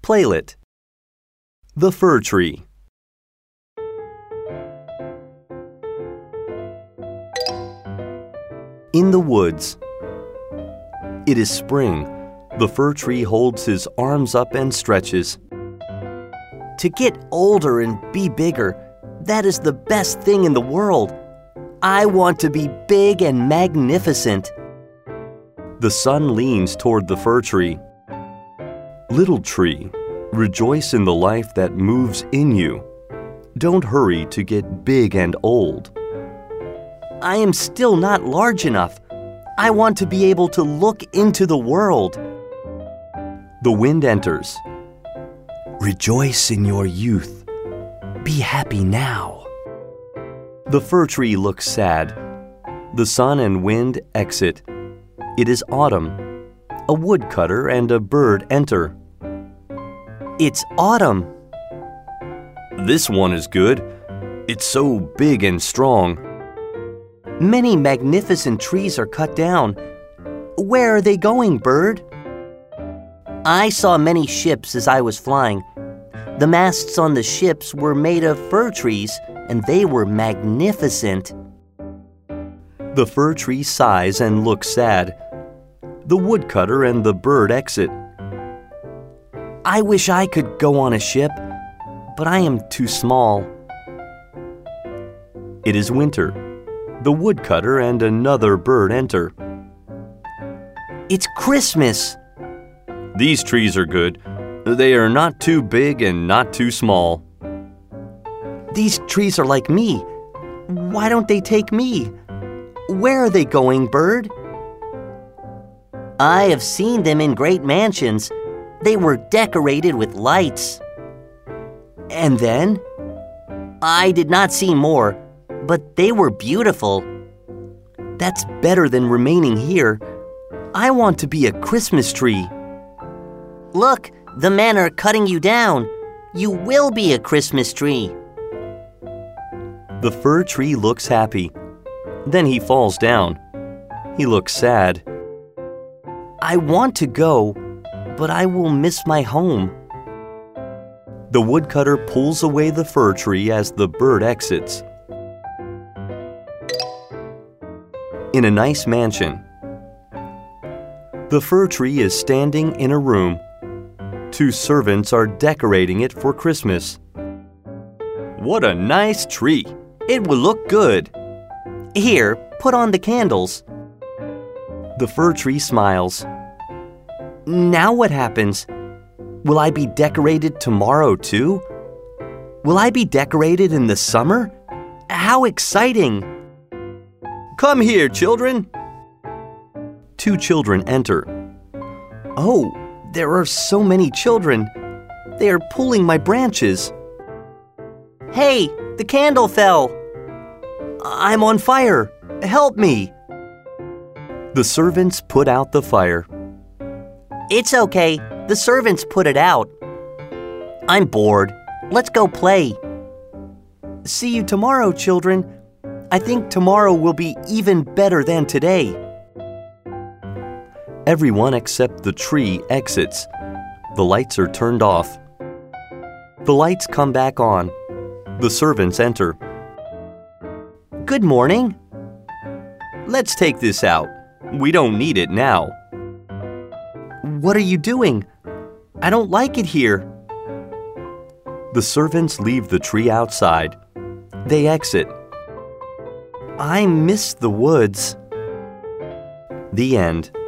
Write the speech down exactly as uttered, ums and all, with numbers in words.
Playlet. The fir tree. In the woods. It is spring. The fir tree holds his arms up and stretches. To get older and be bigger, that is the best thing in the world. I want to be big and magnificent. The sun leans toward the fir tree. Little tree, rejoice in the life that moves in you. Don't hurry to get big and old. I am still not large enough. I want to be able to look into the world. The wind enters. Rejoice in your youth. Be happy now. The fir tree looks sad. The sun and wind exit. It is autumn. A woodcutter and a bird enter. It's autumn. This one is good. It's so big and strong. Many magnificent trees are cut down. Where are they going, bird? I saw many ships as I was flying. The masts on the ships were made of fir trees, and they were magnificent. The fir tree sighs and looks sad. The woodcutter and the bird exit. I wish I could go on a ship, but I am too small. It is winter. The woodcutter and another bird enter. It's Christmas. These trees are good. They are not too big and not too small. These trees are like me. Why don't they take me? Where are they going, bird? I have seen them in great mansions. They were decorated with lights. And then? I did not see more, but they were beautiful. That's better than remaining here. I want to be a Christmas tree. Look, the men are cutting you down. You will be a Christmas tree. The fir tree looks happy. Then he falls down. He looks sad. I want to go, but I will miss my home. The woodcutter pulls away the fir tree as the bird exits. In a nice mansion. The fir tree is standing in a room. Two servants are decorating it for Christmas. What a nice tree! It will look good. Here, put on the candles. The fir tree smiles. Now what happens? Will I be decorated tomorrow too? Will I be decorated in the summer? How exciting! Come here, children. Two children enter. Oh, there are so many children. They are pulling my branches. Hey, the candle fell. I'm on fire. Help me. The servants put out the fire. It's okay. The servants put it out. I'm bored. Let's go play. See you tomorrow, children. I think tomorrow will be even better than today. Everyone except the tree exits. The lights are turned off. The lights come back on. The servants enter. Good morning. Let's take this out. We don't need it now. What are you doing? I don't like it here. The servants leave the tree outside. They exit. I miss the woods. The end.